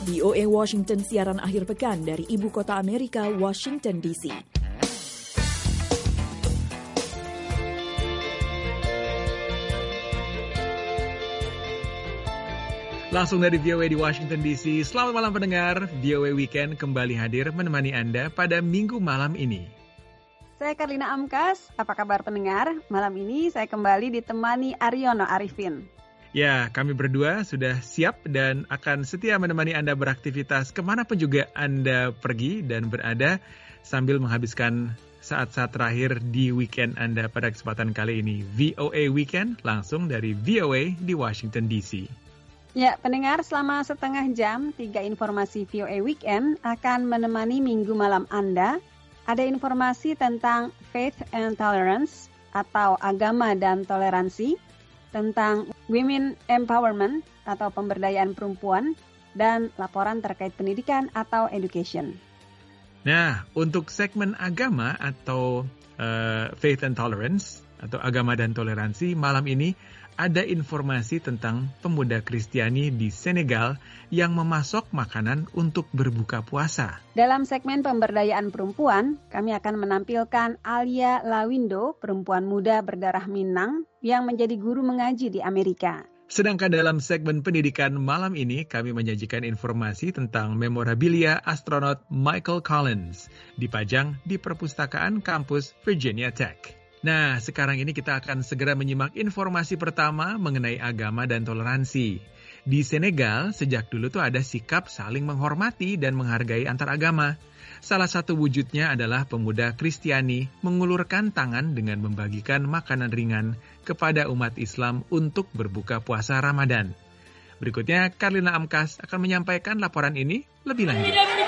VOA Washington siaran akhir pekan dari Ibu Kota Amerika, Washington DC. Langsung dari VOA di Washington DC, selamat malam pendengar. VOA Weekend kembali hadir menemani Anda pada minggu malam ini. Saya Karlina Amkas, apa kabar pendengar? Malam ini saya kembali ditemani Aryono Arifin. Ya, kami berdua sudah siap dan akan setia menemani Anda beraktivitas kemanapun juga Anda pergi dan berada sambil menghabiskan saat-saat terakhir di weekend Anda pada kesempatan kali ini. VOA Weekend langsung dari VOA di Washington DC. Ya, pendengar, selama setengah jam, 3 informasi VOA Weekend akan menemani minggu malam Anda. Ada informasi tentang Faith and Tolerance atau agama dan toleransi, tentang Women Empowerment atau pemberdayaan perempuan, dan laporan terkait pendidikan atau education. Nah, untuk segmen agama atau Faith and Tolerance atau agama dan toleransi, malam ini ada informasi tentang pemuda Kristiani di Senegal yang memasok makanan untuk berbuka puasa. Dalam segmen pemberdayaan perempuan, kami akan menampilkan Alia Lawindo, perempuan muda berdarah Minang yang menjadi guru mengaji di Amerika. Sedangkan dalam segmen pendidikan malam ini, kami menyajikan informasi tentang memorabilia astronot Michael Collins dipajang di perpustakaan kampus Virginia Tech. Nah, sekarang ini kita akan segera menyimak informasi pertama mengenai agama dan toleransi. Di Senegal, sejak dulu tuh ada sikap saling menghormati dan menghargai antar agama. Salah satu wujudnya adalah pemuda Kristiani mengulurkan tangan dengan membagikan makanan ringan kepada umat Islam untuk berbuka puasa Ramadan. Berikutnya, Karlina Amkas akan menyampaikan laporan ini lebih lanjut.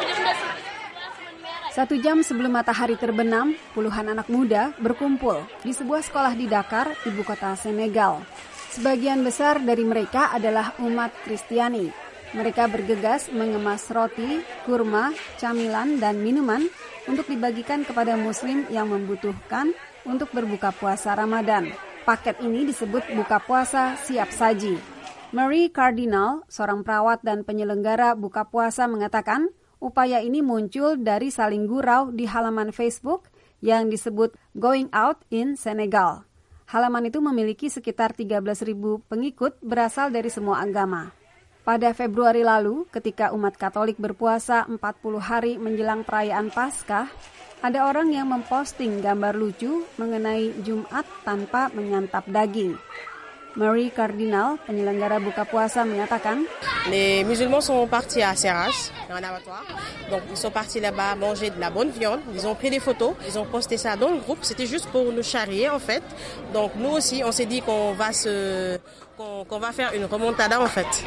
1 jam sebelum matahari terbenam, puluhan anak muda berkumpul di sebuah sekolah di Dakar, ibu kota Senegal. Sebagian besar dari mereka adalah umat Kristiani. Mereka bergegas mengemas roti, kurma, camilan, dan minuman untuk dibagikan kepada muslim yang membutuhkan untuk berbuka puasa Ramadan. Paket ini disebut buka puasa siap saji. Marie Cardinal, seorang perawat dan penyelenggara buka puasa, mengatakan upaya ini muncul dari saling gurau di halaman Facebook yang disebut Going Out in Senegal. Halaman itu memiliki sekitar 13.000 pengikut berasal dari semua agama. Pada Februari lalu, ketika umat Katolik berpuasa 40 hari menjelang perayaan Paskah, ada orang yang memposting gambar lucu mengenai Jumat tanpa menyantap daging. Marie Cardinal, penyelenggara buka puasa, mengatakan, Les musulmans sont partis à Serras, un abattoir. Donc ils sont partis là-bas manger de la bonne viande. Ils ont pris des photos, ils ont posté ça dans le groupe. C'était juste pour nous charrier en fait. Donc nous aussi, on s'est dit qu'on va faire une remontada en fait.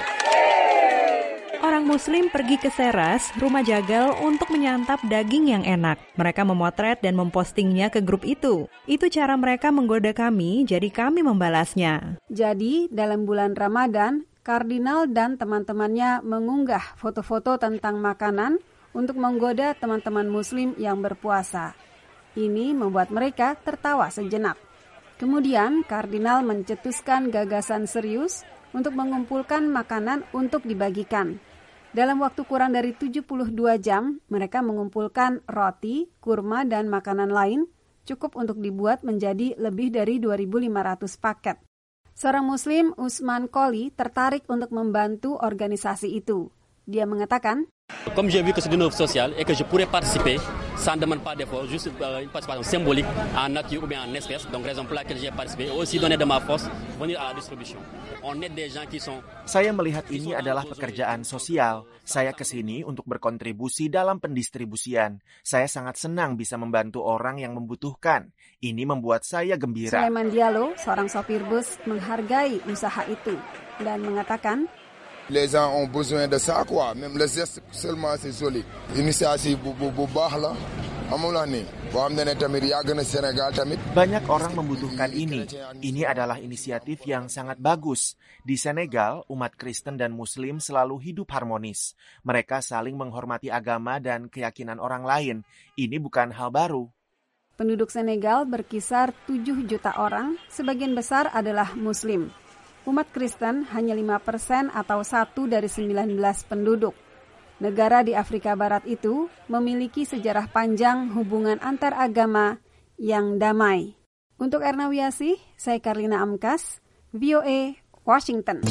Orang Muslim pergi ke Serras, rumah jagal, untuk menyantap daging yang enak. Mereka memotret dan mempostingnya ke grup itu. Itu cara mereka menggoda kami, jadi kami membalasnya. Jadi, dalam bulan Ramadan, Kardinal dan teman-temannya mengunggah foto-foto tentang makanan untuk menggoda teman-teman Muslim yang berpuasa. Ini membuat mereka tertawa sejenak. Kemudian, Kardinal mencetuskan gagasan serius untuk mengumpulkan makanan untuk dibagikan. Dalam waktu kurang dari 72 jam, mereka mengumpulkan roti, kurma, dan makanan lain, cukup untuk dibuat menjadi lebih dari 2.500 paket. Seorang Muslim, Usman Koli, tertarik untuk membantu organisasi itu. Dia mengatakan, Comme j'ai vu que c'est une œuvre sociale et que je pourrais participer, ça ne demande pas d'effort, juste une participation symbolique en nature ou bien en espèces. Donc raison pour laquelle j'ai participé, aussi donner de ma force, venir à la distribution. On aide des gens qui sont. Saya melihat ini adalah pekerjaan sosial. Saya ke sini untuk berkontribusi dalam pendistribusian. Saya sangat senang bisa membantu orang yang membutuhkan. Ini membuat saya gembira. Sulaiman Diallo, seorang sopir bus, menghargai usaha itu dan mengatakan, Les gens ont besoin de ça, quoi. Même le geste seulement, c'est joli. Initiative bu baax la. Amul lah ni. Boo xam ne tamit yàgg na Sénégal tamit. Banyak orang membutuhkan ini. Ini adalah inisiatif yang sangat bagus. Di Senegal, umat Kristen dan Muslim selalu hidup harmonis. Mereka saling menghormati agama dan keyakinan orang lain. Ini bukan hal baru. Penduduk Senegal berkisar 7 juta orang, sebagian besar adalah Muslim. Umat Kristen hanya 5% atau 1 dari 19 penduduk. Negara di Afrika Barat itu memiliki sejarah panjang hubungan antar agama yang damai. Untuk Erna Wiasih, saya Karlina Amkas, VOA, Washington.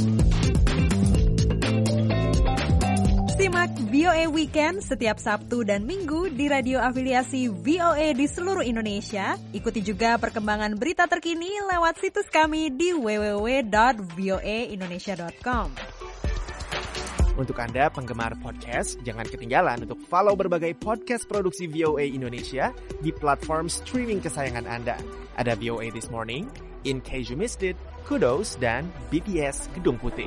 Simak VOA Weekend setiap Sabtu dan Minggu di radio afiliasi VOA di seluruh Indonesia. Ikuti juga perkembangan berita terkini lewat situs kami di www.voaindonesia.com. Untuk Anda penggemar podcast, jangan ketinggalan untuk follow berbagai podcast produksi VOA Indonesia di platform streaming kesayangan Anda. Ada VOA This Morning, In Case You Missed It, Kudos, dan BTS Gedung Putih.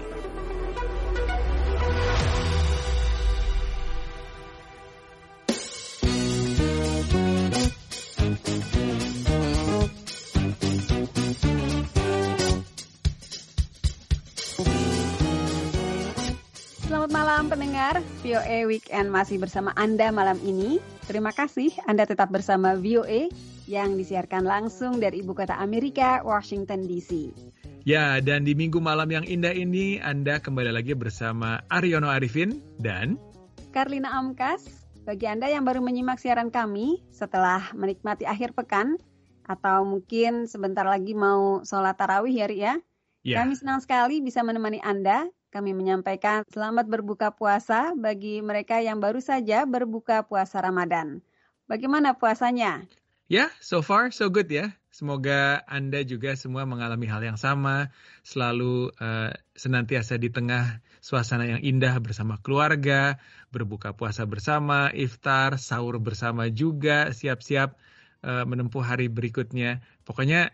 Selamat malam pendengar, VOA Weekend masih bersama Anda malam ini. Terima kasih Anda tetap bersama VOA yang disiarkan langsung dari ibu kota Amerika, Washington DC. Ya, dan di minggu malam yang indah ini Anda kembali lagi bersama Aryono Arifin dan Karlina Amkas. Bagi Anda yang baru menyimak siaran kami setelah menikmati akhir pekan atau mungkin sebentar lagi mau sholat tarawih ya, Ri ya. Kami senang sekali bisa menemani Anda. Kami menyampaikan selamat berbuka puasa bagi mereka yang baru saja berbuka puasa Ramadan. Bagaimana puasanya? Ya, so far so good ya. Semoga Anda juga semua mengalami hal yang sama, selalu senantiasa di tengah suasana yang indah bersama keluarga, berbuka puasa bersama, iftar, sahur bersama juga, siap-siap menempuh hari berikutnya. Pokoknya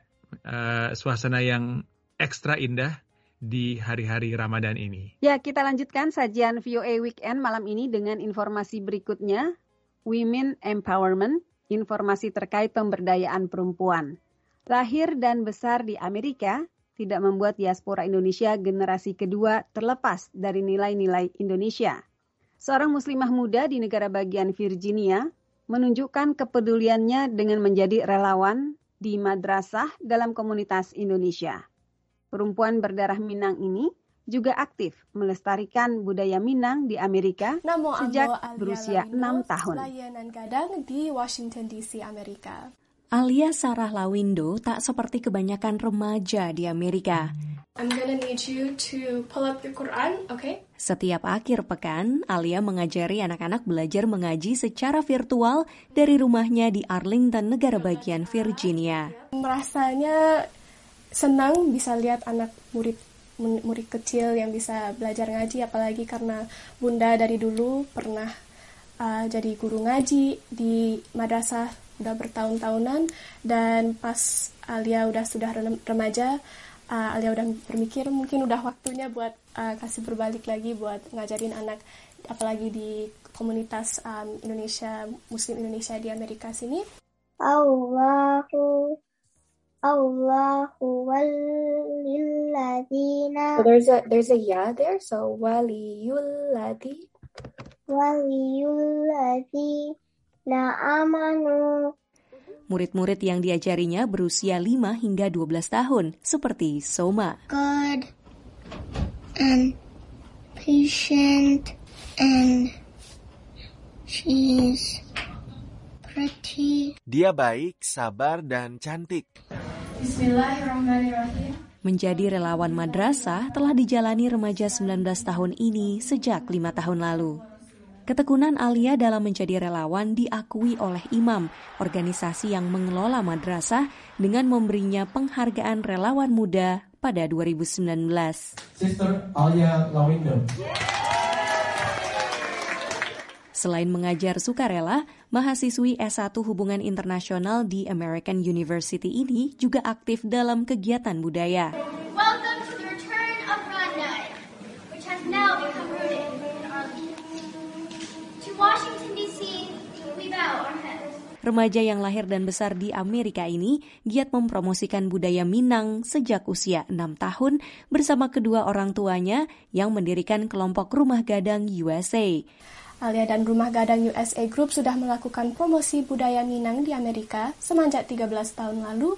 suasana yang ekstra indah di hari-hari Ramadan ini. Ya, kita lanjutkan sajian VOA Weekend malam ini dengan informasi berikutnya. Women Empowerment, informasi terkait pemberdayaan perempuan. Lahir dan besar di Amerika, tidak membuat diaspora Indonesia generasi kedua terlepas dari nilai-nilai Indonesia. Seorang muslimah muda di negara bagian Virginia menunjukkan kepeduliannya dengan menjadi relawan di madrasah dalam komunitas Indonesia. Perempuan berdarah Minang ini juga aktif melestarikan budaya Minang di Amerika sejak berusia 6 tahun. Layanan Gadang di Washington DC, Amerika. Alia Sarah Lawindo tak seperti kebanyakan remaja di Amerika. I'm gonna need you to pull up your Quran, okay? Setiap akhir pekan, Alia mengajari anak-anak belajar mengaji secara virtual dari rumahnya di Arlington, negara bagian Virginia. Rasanya senang bisa lihat anak murid kecil yang bisa belajar ngaji, apalagi karena Bunda dari dulu pernah jadi guru ngaji di madrasah udah bertahun-tahunan, dan pas Alia sudah remaja, Alia udah berpikir mungkin udah waktunya buat kasih berbalik lagi buat ngajarin anak, apalagi di komunitas Indonesia, Muslim Indonesia di Amerika sini. Allahu waliyulladzina. There's a ya there, so waliyulladzina amanu. Murid-murid yang diajarinya berusia 5 hingga 12 tahun, seperti Soma. Good and patient and she's pretty. Dia baik, sabar, dan cantik. Bismillahirrahmanirrahim. Menjadi relawan madrasah telah dijalani remaja 19 tahun ini sejak 5 tahun lalu. Ketekunan Alia dalam menjadi relawan diakui oleh imam, organisasi yang mengelola madrasah, dengan memberinya penghargaan relawan muda pada 2019. Sister Alia Lawindo. Selain mengajar sukarela, mahasiswi S1 Hubungan Internasional di American University ini juga aktif dalam kegiatan budaya. Welcome to the return of Ramadan, which has now become rooted in Arlington. To Washington DC, we bow our heads. Remaja yang lahir dan besar di Amerika ini giat mempromosikan budaya Minang sejak usia 6 tahun bersama kedua orang tuanya yang mendirikan kelompok Rumah Gadang USA. Alia dan Rumah Gadang USA Group sudah melakukan promosi budaya Minang di Amerika semenjak 13 tahun lalu,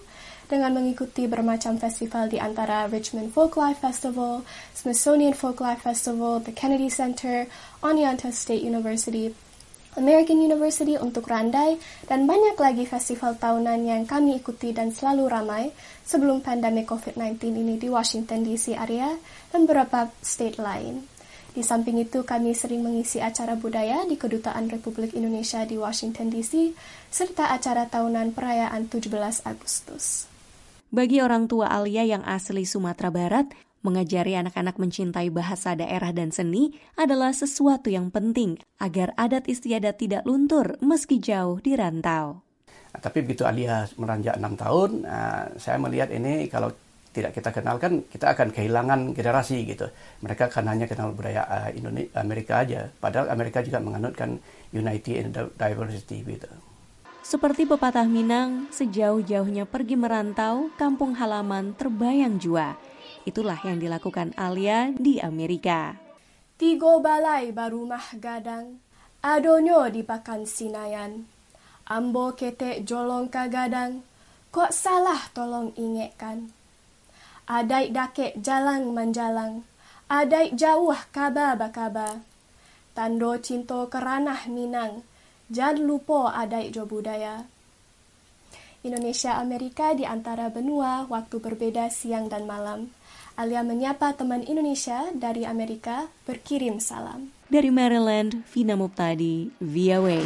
dengan mengikuti bermacam festival di antara Richmond Folklife Festival, Smithsonian Folklife Festival, the Kennedy Center, Oneonta State University, American University untuk Randai, dan banyak lagi festival tahunan yang kami ikuti dan selalu ramai sebelum pandemi COVID-19 ini di Washington DC area dan beberapa state lain. Di samping itu, kami sering mengisi acara budaya di Kedutaan Republik Indonesia di Washington DC, serta acara tahunan perayaan 17 Agustus. Bagi orang tua Alia yang asli Sumatera Barat, mengajari anak-anak mencintai bahasa daerah dan seni adalah sesuatu yang penting agar adat istiadat tidak luntur meski jauh di rantau. Tapi begitu Alia meranjak 6 tahun, saya melihat ini kalau tidak kita kenalkan, kita akan kehilangan generasi gitu. Mereka akan hanya kenal budaya Amerika aja, padahal Amerika juga menganutkan unity and diversity gitu. Seperti pepatah Minang, sejauh-jauhnya pergi merantau, kampung halaman terbayang jua. Itulah yang dilakukan Alia di Amerika. Tigo balai barumah gadang, adonyo dipakan sinayan. Ambo ketek jolong kagadang, kok salah tolong ingetkan. Adai dakek jalang manjalang, adai jauh kaba bakaba. Tando cinto keranah Minang, jad lupo adai jo budaya. Indonesia Amerika di antara benua, waktu berbeda siang dan malam. Alia menyapa teman Indonesia dari Amerika, berkirim salam. Dari Maryland, Vina Muptadi, VOA.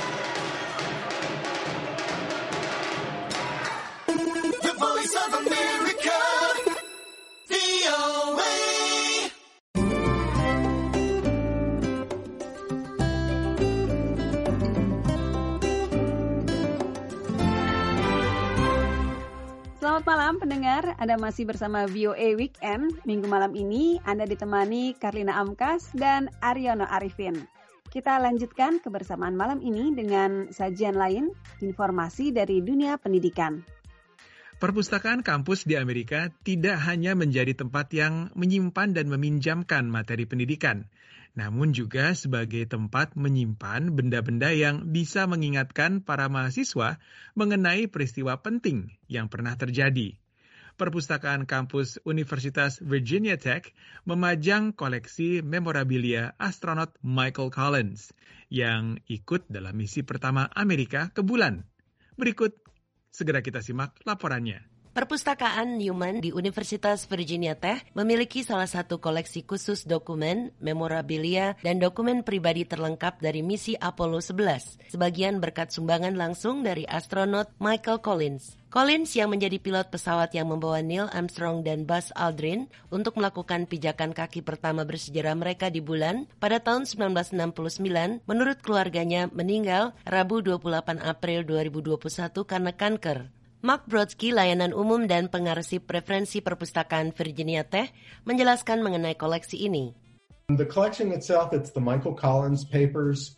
Selamat malam pendengar, Anda masih bersama VOA Weekend. Minggu malam ini Anda ditemani Karlina Amkas dan Aryono Arifin. Kita lanjutkan kebersamaan malam ini dengan sajian lain, informasi dari dunia pendidikan. Perpustakaan kampus di Amerika tidak hanya menjadi tempat yang menyimpan dan meminjamkan materi pendidikan, namun juga sebagai tempat menyimpan benda-benda yang bisa mengingatkan para mahasiswa mengenai peristiwa penting yang pernah terjadi. Perpustakaan kampus Universitas Virginia Tech memajang koleksi memorabilia astronot Michael Collins yang ikut dalam misi pertama Amerika ke bulan. Berikut, segera kita simak laporannya. Perpustakaan Newman di Universitas Virginia Tech memiliki salah satu koleksi khusus dokumen, memorabilia, dan dokumen pribadi terlengkap dari misi Apollo 11, sebagian berkat sumbangan langsung dari astronot Michael Collins. Collins yang menjadi pilot pesawat yang membawa Neil Armstrong dan Buzz Aldrin untuk melakukan pijakan kaki pertama bersejarah mereka di bulan pada tahun 1969, menurut keluarganya meninggal Rabu 28 April 2021 karena kanker. Mark Brodsky, layanan umum dan pengarsip referensi perpustakaan Virginia Tech, menjelaskan mengenai koleksi ini. The collection itself, it's the Michael Collins papers.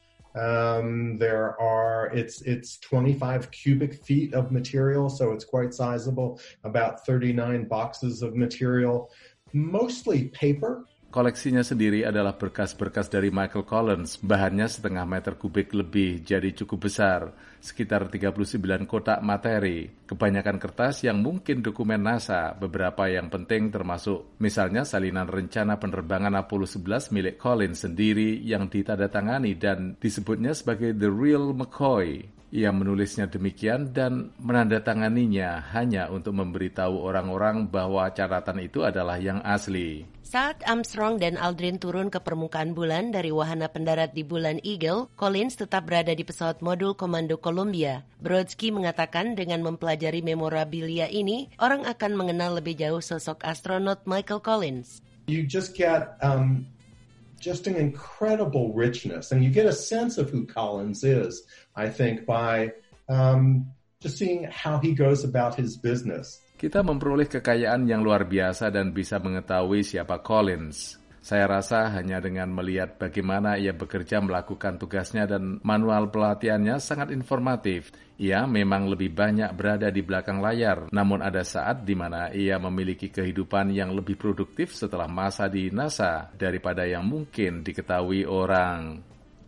It's 25 cubic feet of material, so it's quite sizable, about 39 boxes of material, mostly paper. Koleksinya sendiri adalah berkas-berkas dari Michael Collins, bahannya setengah meter kubik lebih, jadi cukup besar, sekitar 39 kotak materi, kebanyakan kertas yang mungkin dokumen NASA, beberapa yang penting termasuk misalnya salinan rencana penerbangan Apollo 11 milik Collins sendiri yang ditandatangani dan disebutnya sebagai The Real McCoy. Ia menulisnya demikian dan menandatanganinya hanya untuk memberitahu orang-orang bahwa catatan itu adalah yang asli. Saat Armstrong dan Aldrin turun ke permukaan bulan dari wahana pendarat di bulan Eagle, Collins tetap berada di pesawat modul Komando Columbia. Brodsky mengatakan dengan mempelajari memorabilia ini, orang akan mengenal lebih jauh sosok astronot Michael Collins. You just get just an incredible richness, and you get a sense of who Collins is, I think, by just seeing how he goes about his business. Kita memperoleh kekayaan yang luar biasa dan bisa mengetahui siapa Collins. Saya rasa hanya dengan melihat bagaimana ia bekerja melakukan tugasnya dan manual pelatihannya sangat informatif. Ia memang lebih banyak berada di belakang layar, namun ada saat di mana ia memiliki kehidupan yang lebih produktif setelah masa di NASA daripada yang mungkin diketahui orang.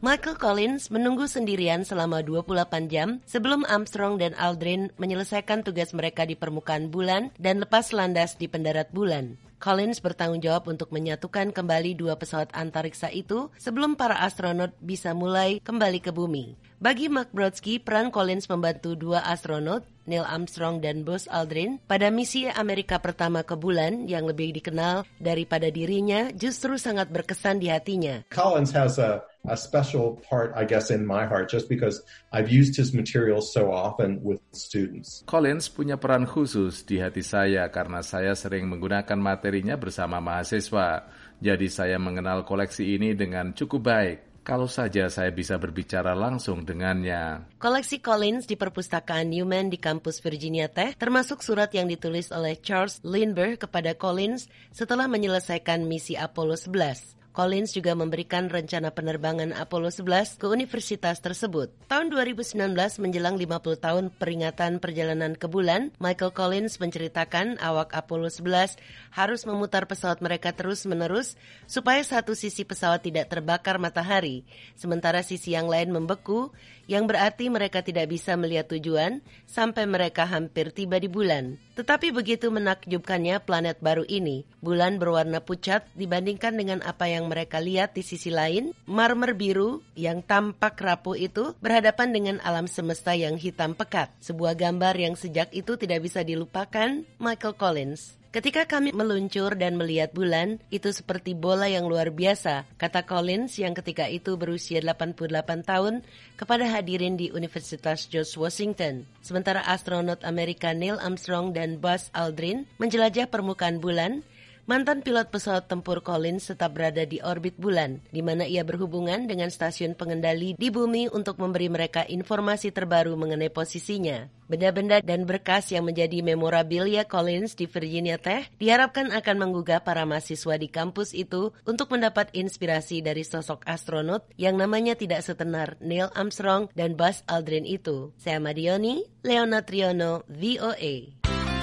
Michael Collins menunggu sendirian selama 28 jam sebelum Armstrong dan Aldrin menyelesaikan tugas mereka di permukaan bulan dan lepas landas di pendarat bulan. Collins bertanggung jawab untuk menyatukan kembali 2 pesawat antariksa itu sebelum para astronot bisa mulai kembali ke bumi. Bagi Mark Brodsky, peran Collins membantu 2 astronot, Neil Armstrong dan Buzz Aldrin, pada misi Amerika pertama ke bulan yang lebih dikenal daripada dirinya justru sangat berkesan di hatinya. Collins has a special part, I guess, in my heart, just because I've used his materials so often with students. Collins punya peran khusus di hati saya karena saya sering menggunakan materinya bersama mahasiswa. Jadi saya mengenal koleksi ini dengan cukup baik. Kalau saja saya bisa berbicara langsung dengannya. Koleksi Collins di perpustakaan Newman di kampus Virginia Tech, termasuk surat yang ditulis oleh Charles Lindbergh kepada Collins setelah menyelesaikan misi Apollo 11. Collins juga memberikan rencana penerbangan Apollo 11 ke universitas tersebut. Tahun 2019 menjelang 50 tahun peringatan perjalanan ke bulan, Michael Collins menceritakan awak Apollo 11 harus memutar pesawat mereka terus-menerus supaya satu sisi pesawat tidak terbakar matahari, sementara sisi yang lain membeku, yang berarti mereka tidak bisa melihat tujuan sampai mereka hampir tiba di bulan. Tetapi begitu menakjubkannya planet baru ini, bulan berwarna pucat dibandingkan dengan apa yang mereka lihat di sisi lain. Marmer biru yang tampak rapuh itu berhadapan dengan alam semesta yang hitam pekat. Sebuah gambar yang sejak itu tidak bisa dilupakan, Michael Collins. Ketika kami meluncur dan melihat bulan, itu seperti bola yang luar biasa, kata Collins yang ketika itu berusia 88 tahun kepada hadirin di Universitas George Washington. Sementara astronot Amerika Neil Armstrong dan Buzz Aldrin menjelajah permukaan bulan, mantan pilot pesawat tempur Collins tetap berada di orbit bulan, di mana ia berhubungan dengan stasiun pengendali di bumi untuk memberi mereka informasi terbaru mengenai posisinya. Benda-benda dan berkas yang menjadi memorabilia Collins di Virginia Tech diharapkan akan menggugah para mahasiswa di kampus itu untuk mendapat inspirasi dari sosok astronot yang namanya tidak setenar Neil Armstrong dan Buzz Aldrin itu. Saya Madioni, Leona Triono, VOA.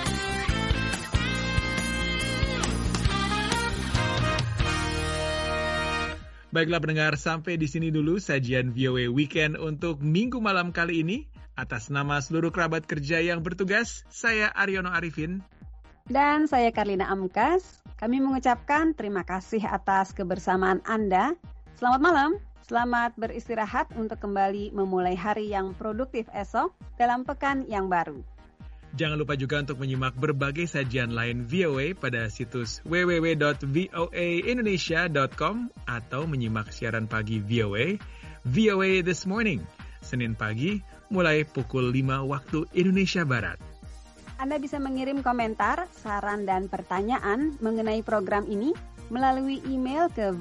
Baiklah pendengar, sampai di sini dulu sajian VOA Weekend untuk minggu malam kali ini. Atas nama seluruh kerabat kerja yang bertugas, saya Aryono Arifin. Dan saya Karlina Amkas. Kami mengucapkan terima kasih atas kebersamaan Anda. Selamat malam, selamat beristirahat untuk kembali memulai hari yang produktif esok dalam pekan yang baru. Jangan lupa juga untuk menyimak berbagai sajian lain VOA pada situs www.voaindonesia.com atau menyimak siaran pagi VOA This Morning, Senin pagi mulai pukul 5 waktu Indonesia Barat. Anda bisa mengirim komentar, saran, dan pertanyaan mengenai program ini melalui email ke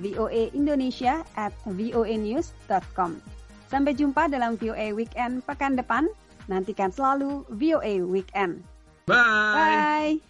voaindonesia@voanews.com. Sampai jumpa dalam VOA Weekend pekan depan. Nantikan selalu VOA Weekend. Bye! Bye!